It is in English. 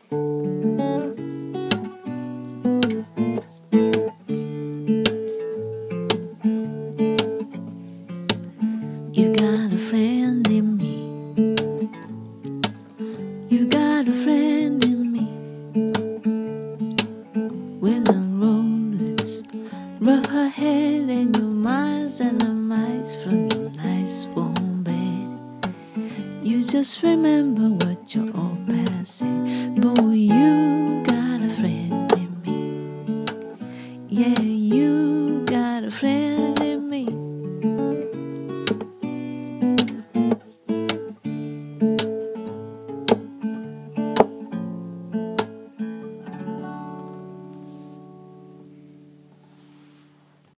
You got a friend in me. You got a friend in me. When the road is rough ahead and you're miles and miles from your nice warm bed, you just remember what your old past said.